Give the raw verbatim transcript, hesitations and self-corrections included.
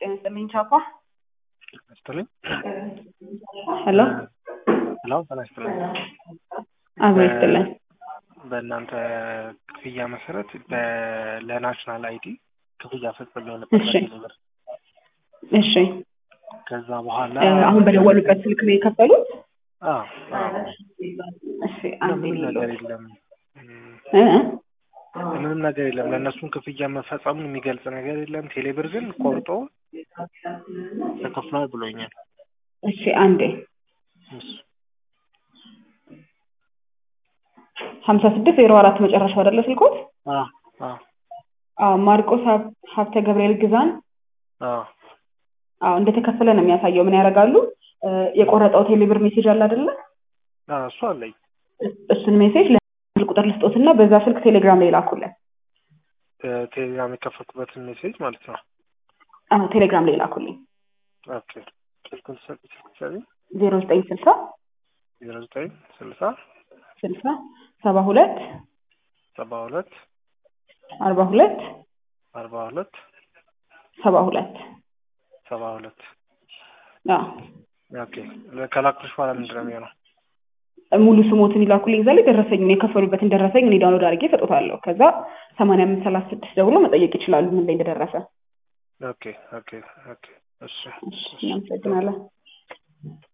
ሰሜን ቻፓ አስተልኝ ሄሎ ሄሎ ሰላም አብረስተልኝ በእናንተ ክፍያ መሰረት ለናሽናል አይዲ ክፍያ ፈጽመው ነበር በቴሌብር። እሺ ከዛ በኋላ አሁን በደወሉበት ስልክ ነው የከፈሉት? አዎ አዎ። እሺ አንዴ ነገር የለም እ ምንም ነገር የለም። ለእነሱም ክፍያ መፈጸሙን የሚገልጽ ነገር የለም። ቴሌብር ግን ቆርጦ ተከፍሏል ብሎኛል። እሺ አንዴ ሀምሳ ስድስት ዜሮ አራት መጨረሻው አይደለ ስልኮት? አዎ አዎ አዎ ማርቆስ ሀብተ ገብርኤል ግዛን አዎ አዎ እንደተከፈለ ነው የሚያሳየው። ምን ያደርጋሉ? የቆረጠው ቴሌብር ሜሴጅ አለ አይደለ? አዎ እሱ አለኝ። እሱን ሜሴጅ ለስልክ ቁጥር ልስጦትና በዛ ስልክ ቴሌግራም ላይ ላኩልን። ቴሌግራም የከፈትኩበትን ሜሴጅ ማለት ነው። አዎ ቴሌግራም ላይ ላኩልኝ። ኦኬ ስልኩን ሰጥቼ ዜሮ ዘጠኝ ስልሳ ዜሮ ዘጠኝ ስልሳ ስልሳ ሰባ ሁለት ሰባ ሁለት አርባ ሁለት አርባ ሁለት ሰባ ሁለት ሰባ ሁለት አዎ ኦኬ ለከላክሽ በኋላ ምንድን ነው የሚሆነው? ሙሉ ስሞትን ይላኩልኝ። እዛ ላይ ደረሰኝ የከፈሉበትን ደረሰኝ እኔ ዳውንሎድ አድርጌ ሰጥቷለሁ። ከዛ ሰማንያ አምስት ሰላሳ ስድስት ደውሎ መጠየቅ ይችላሉ ምን ላይ እንደደረሰ። ኦኬ ኦኬ ኦኬ እሺ እሺ እናመሰግናለን።